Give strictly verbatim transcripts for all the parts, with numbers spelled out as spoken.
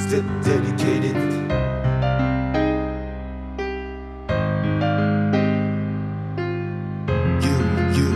st- dedicated. You, you.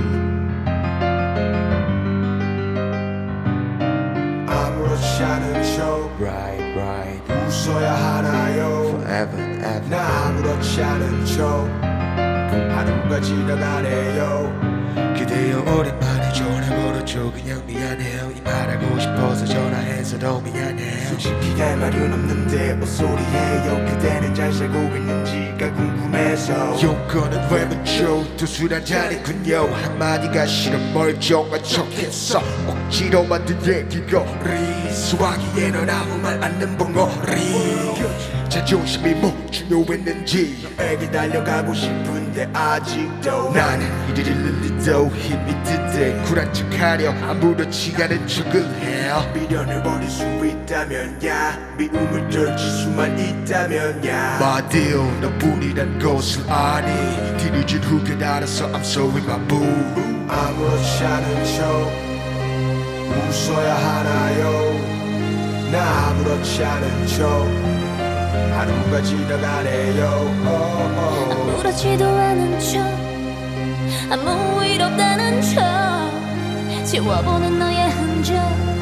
아무렇지 않은 척 Right, right. 웃어야 하나요? Forever, ever. 나 아무렇지 않은 척 하루가 지나가네요. 그대여 오랜만에 전화 걸어줘. 그냥 미안해요 이 말하고 싶어서 전화해서 더 미안해요. 솔직히 할 말은 없는데 헛소리해요. 그대는 잘 살고 있는지가 궁금해서. 용건은 왜 묻죠? 두 술 한잔이군요. 한마디가 싫어 멀쩡한 척했어. 억지로 만든 얘기거리. 수화기에는 아무 말 않는 벙어리. 자존심이 뭐 중요했는지 에게 달려가고 싶은데 아직도 나는 이리를 리도 힘이 든데 쿨한 척하려 아무렇지 않은 척을 해요. 미련을 버릴 수 있다면 야 미움을 떨칠 수만 있다면 야 My deal 너뿐이란 것을 아니 뒤늦은 후회 알아서 I'm sorry my boo. 아무렇지 않은 척 웃어야 하나요? 나 아무렇지 않은 척 하루가 지나가네요. oh, oh. 아무렇지도 않은 척 아무 일 없다는 척 지워보는 너의 흔적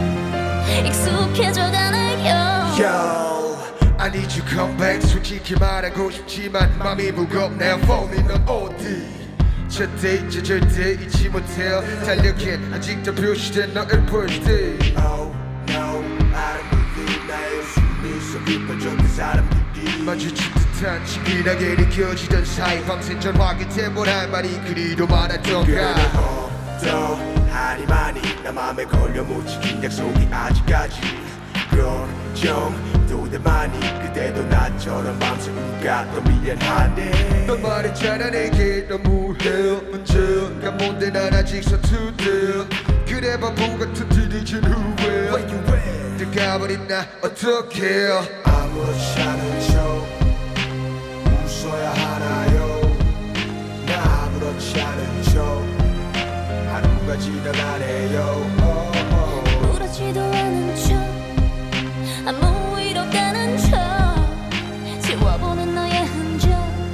익숙해져가나요. Yo I need you come back. 솔직히 말하고 싶지만 맘이 무겁네요. 폰이 넌 어디 절대 이제 절대 잊지 못해요. 달력엔 아직도 표시된 너의 birthday. Oh no 아름다운 나의 숨이 속 깊어져 그 사람들이 마주친 듯한 치밀하게 느껴지던 사이 밤새 전화기 때문에 할 말이 그리도 많았던가. 그래도 하니만이 나 맘에 걸려 못 지킨 약속이 아직까지 걱정도 돼 많이. 그대도 나처럼 밤새 울까 더 미안하네. 넌 말했잖아 내게 너무해 문제가 뭔데 난 아직 서투대. 그래 바보 같은 뒤늦은 후회 들어가버린 나 어떡해. 아무렇지 않은 척 웃어야 하나요? 나 아무렇지 않은 척 하루가 지나가네요. oh, oh. 아무렇지도 않은 척 아무 일 없다는 척 지워보는 너의 흔적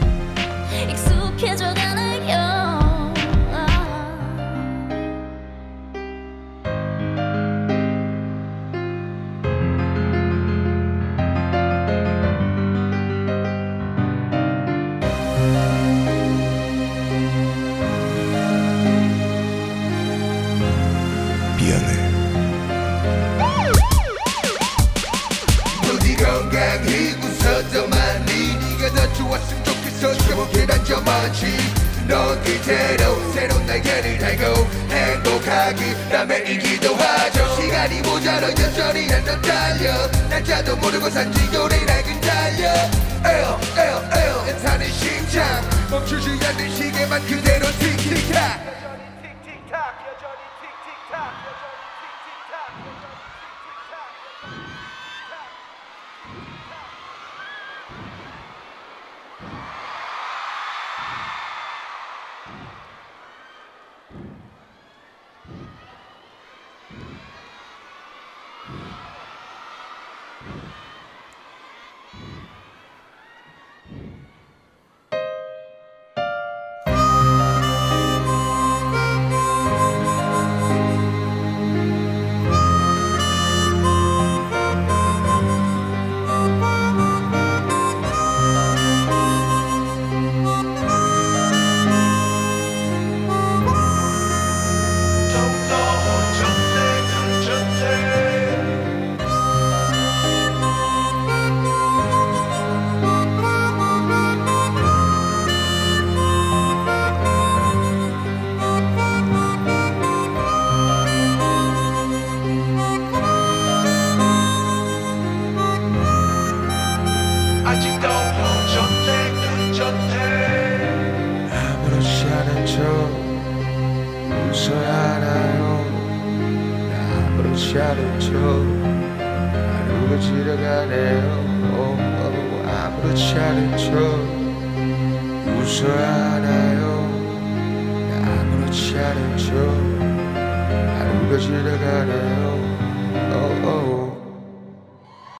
익숙해져가나요. 미안해. 부디 건강히 웃어도 많이 네가 더 좋았으면 좋겠어. 저렇게 난 저만치 넌 그대로 새로운 날개를 달고 행복하기 남의 일기도 하죠. 시간이 모자라 여전히 난 더 달려. 날짜도 모르고 산지도를 낡은 달려. 에어 에어 에어 애타는 심장 멈추지 않는 시계만 그대로 틱틱탁. 않은 척 하루가 지나가네요. oh, oh, 아무렇지 않은 척 웃어야 하나요. 아무렇지 않은 척 하루가 지나가네요.